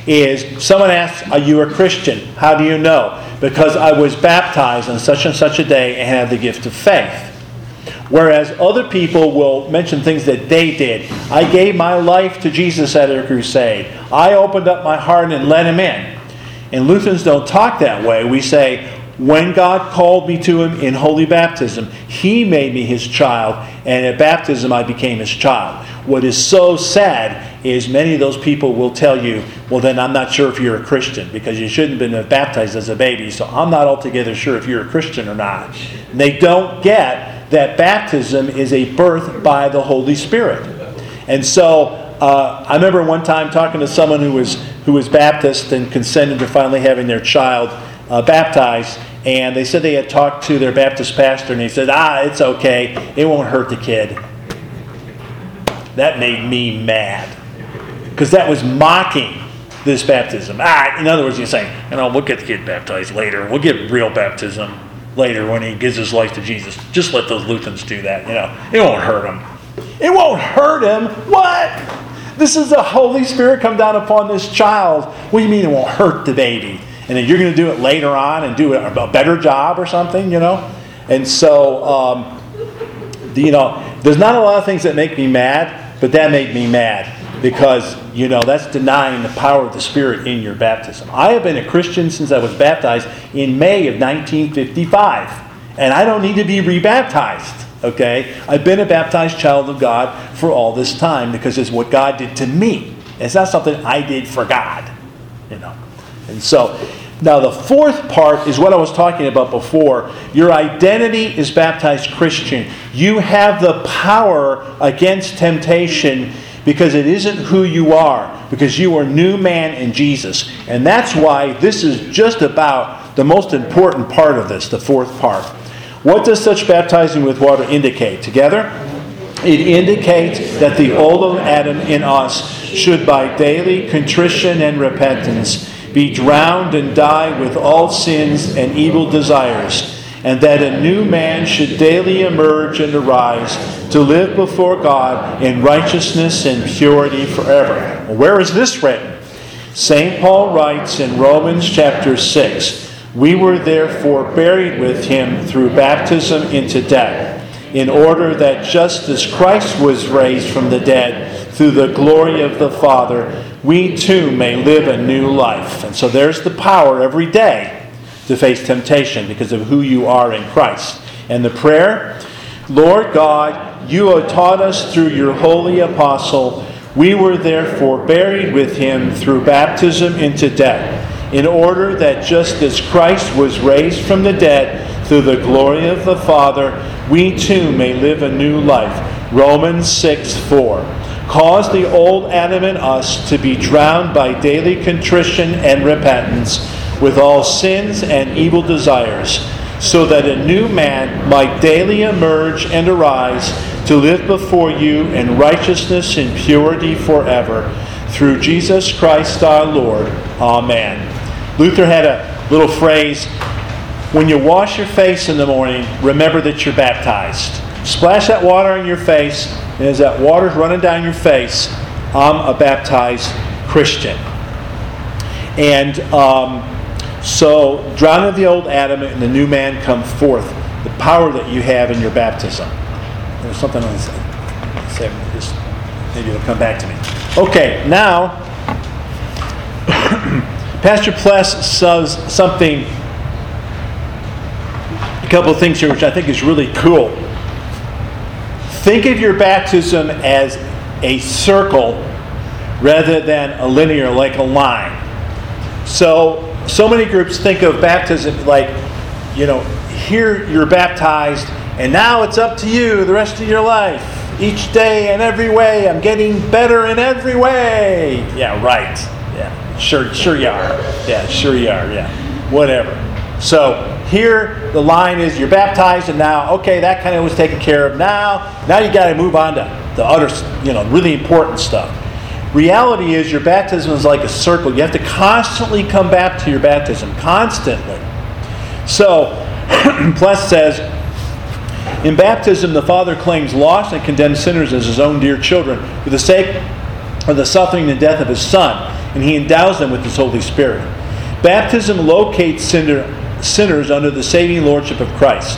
is someone asks, are you a Christian? How do you know? Because I was baptized on such and such a day and had the gift of faith. Whereas other people will mention things that they did. I gave my life to Jesus at a crusade. I opened up my heart and let him in. And Lutherans don't talk that way. We say, when God called me to him in holy baptism, he made me his child, and at baptism I became his child. What is so sad is many of those people will tell you, well, then I'm not sure if you're a Christian, because you shouldn't have been baptized as a baby, so I'm not altogether sure if you're a Christian or not. And they don't get that baptism is a birth by the Holy Spirit. And so uh, I remember one time talking to someone who was who was Baptist and consented to finally having their child uh, baptized, and they said they had talked to their Baptist pastor, and he said, ah, it's okay, it won't hurt the kid. That made me mad, because that was mocking this baptism. Ah, in other words, you're saying, you know, we'll get the kid baptized later. We'll get real baptism later when he gives his life to Jesus. Just let those Lutherans do that. You know, it won't hurt him. It won't hurt him. What? This is the Holy Spirit come down upon this child. What do you mean it won't hurt the baby? And then you're going to do it later on and do a better job or something, you know? And so, um, you know, there's not a lot of things that make me mad, but that made me mad. Because, you know, that's denying the power of the Spirit in your baptism. I have been a Christian since I was baptized in May of nineteen fifty-five. And I don't need to be rebaptized. Okay? I've been a baptized child of God for all this time because it's what God did to me. It's not something I did for God. You know. And so, now the fourth part is what I was talking about before. Your identity is baptized Christian. You have the power against temptation because it isn't who you are. Because you are new man in Jesus. And that's why this is just about the most important part of this, the fourth part. What does such baptizing with water indicate? Together? It indicates that the old Adam in us should by daily contrition and repentance be drowned and die with all sins and evil desires, and that a new man should daily emerge and arise to live before God in righteousness and purity forever. Well, where is this written? Saint Paul writes in Romans chapter six, we were therefore buried with him through baptism into death, in order that just as Christ was raised from the dead through the glory of the Father, we too may live a new life. And so there's the power every day to face temptation because of who you are in Christ. And the prayer, Lord God, you have taught us through your holy apostle, we were therefore buried with him through baptism into death, in order that just as Christ was raised from the dead through the glory of the Father, we too may live a new life. Romans six four. Cause the old Adam in us to be drowned by daily contrition and repentance with all sins and evil desires, so that a new man might daily emerge and arise to live before you in righteousness and purity forever. Through Jesus Christ our Lord. Amen. Luther had a little phrase, when you wash your face in the morning, remember that you're baptized. Splash that water in your face, and as that water's running down your face, I'm a baptized Christian. And um, so, drown of the old Adam and the new man come forth. The power that you have in your baptism. There's something on this. Just, maybe it'll come back to me. Okay, now, Pastor Pless says something, a couple of things here which I think is really cool. Think of your baptism as a circle rather than a linear, like a line. So, so many groups think of baptism like, you know, here you're baptized, and now it's up to you the rest of your life. Each day in every way, I'm getting better in every way. Yeah, right. Yeah, sure, sure you are. Yeah, sure you are. Yeah, whatever. So here the line is you're baptized, and now okay, that kind of was taken care of. Now, now you got to move on to the other, you know, really important stuff. Reality is your baptism is like a circle. You have to constantly come back to your baptism, constantly. So, Pless says, in baptism, the Father claims lost and condemned sinners as his own dear children for the sake of the suffering and death of his Son, and he endows them with his Holy Spirit. Baptism locates sinner, sinners under the saving lordship of Christ.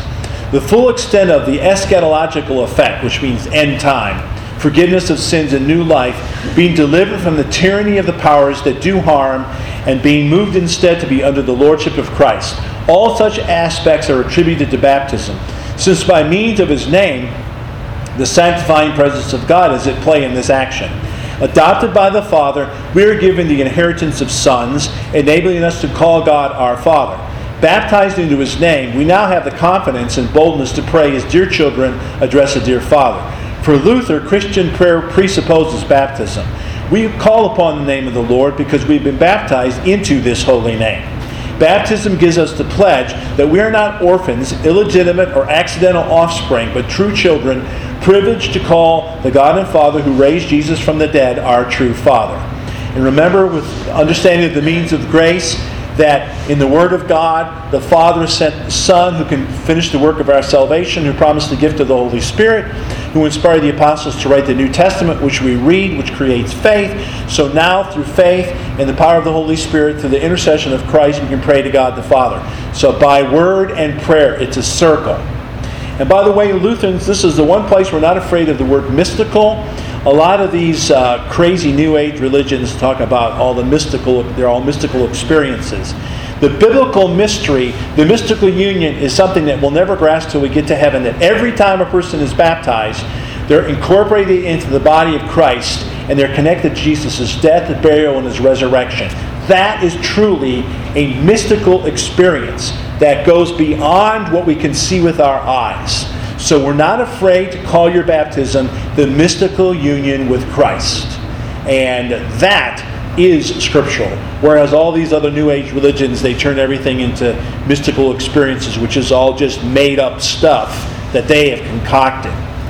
The full extent of the eschatological effect, which means end time, forgiveness of sins and new life, being delivered from the tyranny of the powers that do harm, and being moved instead to be under the lordship of Christ. All such aspects are attributed to baptism, since by means of his name, the sanctifying presence of God is at play in this action. Adopted by the Father, we are given the inheritance of sons, enabling us to call God our Father. Baptized into his name, we now have the confidence and boldness to pray as dear children address a dear Father. For Luther, Christian prayer presupposes baptism. We call upon the name of the Lord because we've been baptized into this holy name. Baptism gives us the pledge that we are not orphans, illegitimate, or accidental offspring, but true children, privileged to call the God and Father who raised Jesus from the dead our true Father. And remember, with understanding of the means of grace, that in the Word of God, the Father sent the Son who can finish the work of our salvation, who promised the gift of the Holy Spirit, who inspired the apostles to write the New Testament, which we read, which creates faith. So now, through faith and the power of the Holy Spirit, through the intercession of Christ, we can pray to God the Father. So by word and prayer, it's a circle. And by the way, Lutherans, this is the one place we're not afraid of the word mystical. A lot of these uh, crazy New Age religions talk about all the mystical, they're all mystical experiences. The biblical mystery, the mystical union, is something that we'll never grasp till we get to heaven, that every time a person is baptized, they're incorporated into the body of Christ, and they're connected to Jesus' death, his burial, and his resurrection. That is truly a mystical experience that goes beyond what we can see with our eyes. So we're not afraid to call your baptism the mystical union with Christ. And that is scriptural. Whereas all these other New Age religions, they turn everything into mystical experiences, which is all just made up stuff that they have concocted.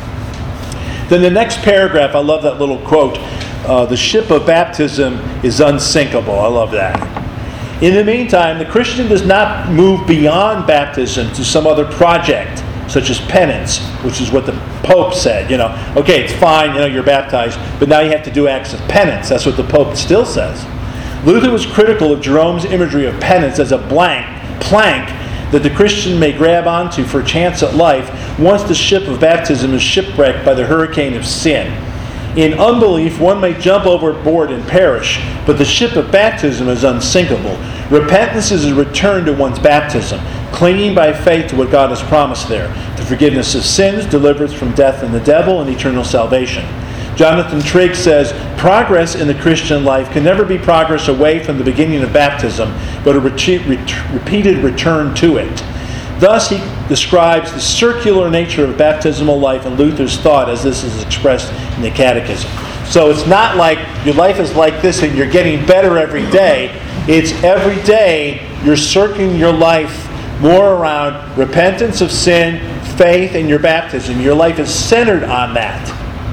Then the next paragraph, I love that little quote. Uh, the ship of baptism is unsinkable. I love that. In the meantime, the Christian does not move beyond baptism to some other project, such as penance, which is what the Pope said. You know, okay, it's fine, you know, you're baptized, but now you have to do acts of penance. That's what the Pope still says. Luther was critical of Jerome's imagery of penance as a blank plank that the Christian may grab onto for a chance at life once the ship of baptism is shipwrecked by the hurricane of sin. In unbelief, one may jump overboard and perish, but the ship of baptism is unsinkable. Repentance is a return to one's baptism, clinging by faith to what God has promised there, the forgiveness of sins, deliverance from death and the devil, and eternal salvation. Jonathan Trigg says, progress in the Christian life can never be progress away from the beginning of baptism, but a repeated return to it. Thus, he describes the circular nature of baptismal life in Luther's thought as this is expressed in the Catechism. So it's not like your life is like this and you're getting better every day. It's every day you're circling your life more around repentance of sin, faith, and your baptism. Your life is centered on that.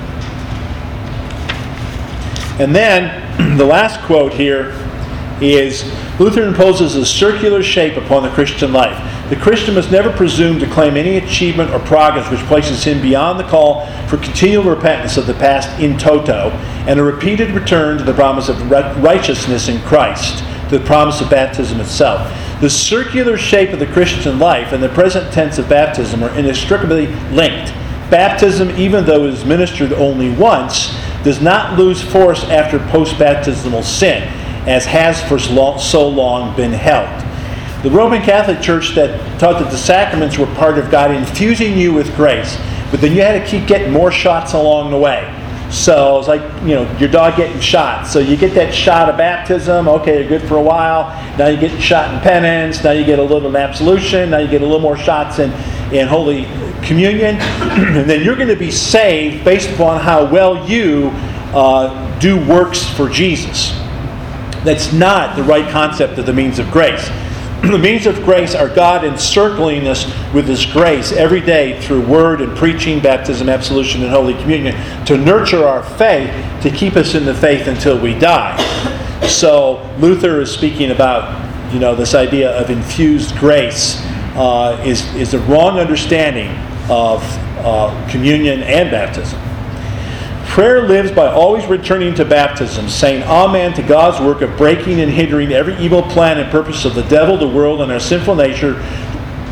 And then the last quote here is, Luther imposes a circular shape upon the Christian life. The Christian must never presume to claim any achievement or progress which places him beyond the call for continual repentance of the past in toto and a repeated return to the promise of righteousness in Christ, to the promise of baptism itself. The circular shape of the Christian life and the present tense of baptism are inextricably linked. Baptism, even though it is ministered only once, does not lose force after post-baptismal sin, as has for so long been held. The Roman Catholic Church that taught that the sacraments were part of God infusing you with grace, but then you had to keep getting more shots along the way. So it's like, you know, your dog getting shot. So you get that shot of baptism, okay, you're good for a while. Now you get shot in penance. Now you get a little in absolution. Now you get a little more shots in, in Holy Communion. And then you're going to be saved based upon how well you uh, do works for Jesus. That's not the right concept of the means of grace. The means of grace are God encircling us with His grace every day through word and preaching, baptism, absolution, and Holy Communion to nurture our faith, to keep us in the faith until we die. So Luther is speaking about, you know, this idea of infused grace uh, is, is a wrong understanding of uh, communion and baptism. Prayer lives by always returning to baptism, saying amen to God's work of breaking and hindering every evil plan and purpose of the devil, the world, and our sinful nature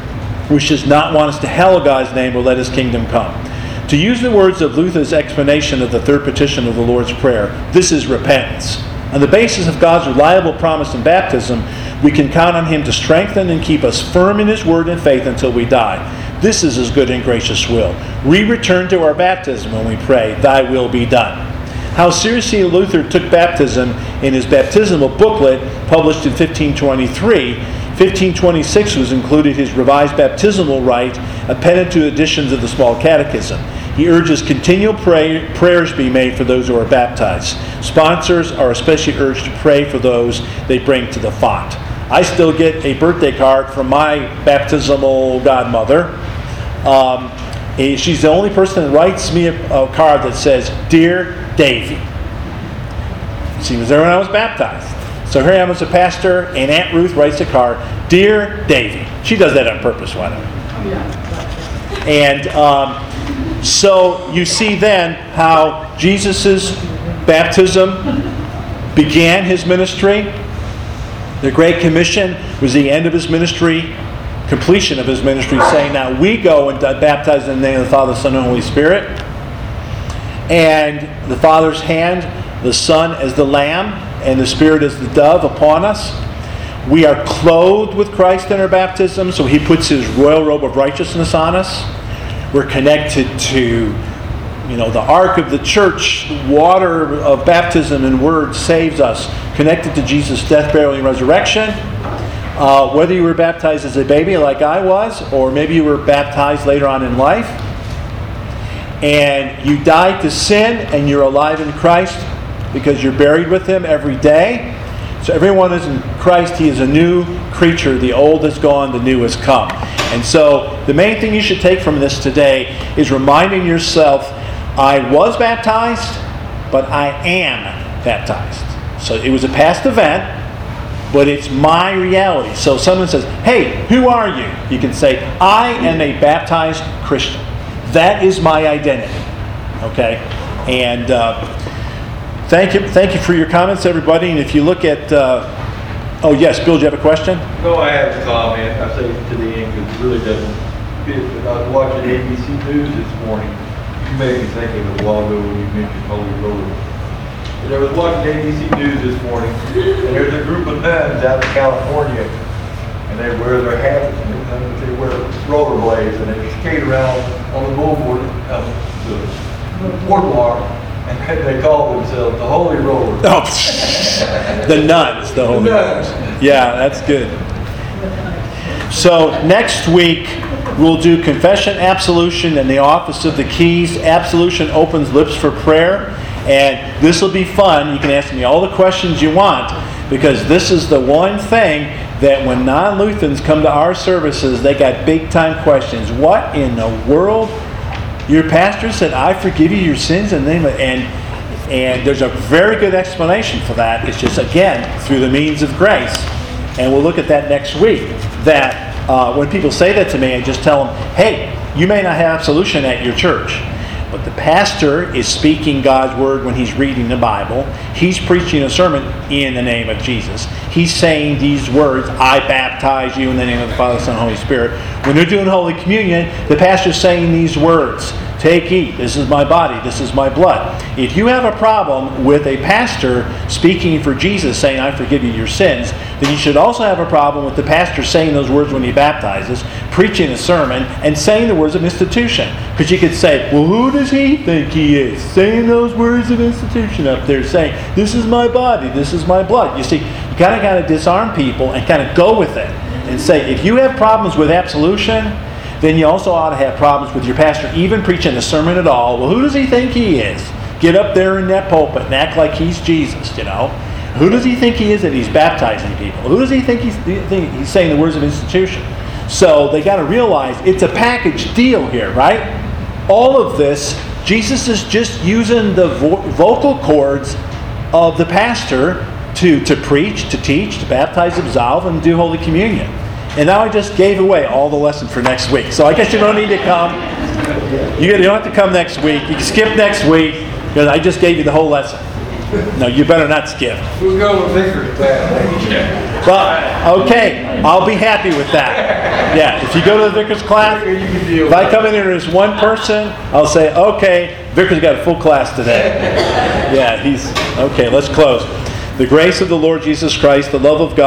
which does not want us to hallow God's name or let his kingdom come. To use the words of Luther's explanation of the third petition of the Lord's Prayer, this is repentance. On the basis of God's reliable promise in baptism, we can count on him to strengthen and keep us firm in his word and faith until we die. This is his good and gracious will. We return to our baptism when we pray, thy will be done. How seriously Luther took baptism in his baptismal booklet published in fifteen twenty-three, fifteen twenty-six was included his revised baptismal rite appended to editions of the Small Catechism. He urges continual pray, prayers be made for those who are baptized. Sponsors are especially urged to pray for those they bring to the font. I still get a birthday card from my baptismal godmother. Um, she's the only person that writes me a, a card that says, Dear Davy. She was there when I was baptized. So here I am as a pastor, and Aunt Ruth writes a card, Dear Davy. She does that on purpose, why not? And um, so you see then how Jesus' baptism began his ministry. The Great Commission was the end of his ministry, completion of his ministry, saying, now we go and baptize in the name of the Father, Son, and Holy Spirit. And the Father's hand, the Son as the Lamb, and the Spirit as the dove upon us. We are clothed with Christ in our baptism, so he puts his royal robe of righteousness on us. We're connected to, you know, the ark of the church. Water of baptism and word saves us. Connected to Jesus' death, burial, and resurrection. Uh, whether you were baptized as a baby like I was, or maybe you were baptized later on in life, and you died to sin and you're alive in Christ because you're buried with him every day. So everyone is in Christ. He is a new creature. The old is gone, the new has come. And so the main thing you should take from this today is reminding yourself, I was baptized, but I am baptized. So it was a past event, but it's my reality. So if someone says, hey, who are you? You can say, I am a baptized Christian. That is my identity. Okay? And uh, thank you thank you for your comments, everybody. And if you look at... Uh, oh, yes, Bill, do you have a question? No, I have a comment. I say it to the end because it really doesn't fit. But I was watching A B C News this morning. You made me think of a while ago when you mentioned Holy Roller. But I was watching A B C News this morning, and there's a group of nuns out in California, and they wear their hats, and they wear rollerblades, and they skate around on the boardwalk, uh, the boardwalk, and they call themselves the Holy Rollers. Oh, the nuns, the Holy Nuns. Rollers. Yeah, that's good. So next week, we'll do confession, absolution, and the office of the keys. Absolution opens lips for prayer. And this will be fun. You can ask me all the questions you want, because this is the one thing that when non-Lutherans come to our services, they got big-time questions. What in the world? Your pastor said, I forgive you your sins in the name of... And, and there's a very good explanation for that. It's just, again, through the means of grace. And we'll look at that next week. That uh, when people say that to me, I just tell them, hey, you may not have absolution at your church, but the pastor is speaking God's word when he's reading the Bible. He's preaching a sermon in the name of Jesus. He's saying these words, I baptize you in the name of the Father, Son, and Holy Spirit. When they're doing Holy Communion, the pastor's saying these words, take, eat, this is my body, this is my blood. If you have a problem with a pastor speaking for Jesus, saying, I forgive you your sins, then you should also have a problem with the pastor saying those words when he baptizes, preaching a sermon, and saying the words of institution. Because you could say, well, who does he think he is? Saying those words of institution up there, saying, this is my body, this is my blood. You see, you kind of got to disarm people and kind of go with it. And say, if you have problems with absolution, then you also ought to have problems with your pastor even preaching a sermon at all. Well, who does he think he is? Get up there in that pulpit and act like he's Jesus, you know. Who does he think he is that he's baptizing people? Who does he think he's, think he's saying the words of institution? So they got to realize it's a package deal here, right? All of this, Jesus is just using the vo- vocal cords of the pastor to, to preach, to teach, to baptize, absolve, and do Holy Communion. And now I just gave away all the lesson for next week. So I guess you don't need to come. You don't have to come next week. You can skip next week because I just gave you the whole lesson. No, you better not skip. We'll go with Vickers class. Well, okay, I'll be happy with that. Yeah, if you go to the Vickers class, You can deal if I come in here as one person, I'll say, okay, Vickers got a full class today. Yeah, he's, okay, let's close. The grace of the Lord Jesus Christ, the love of God,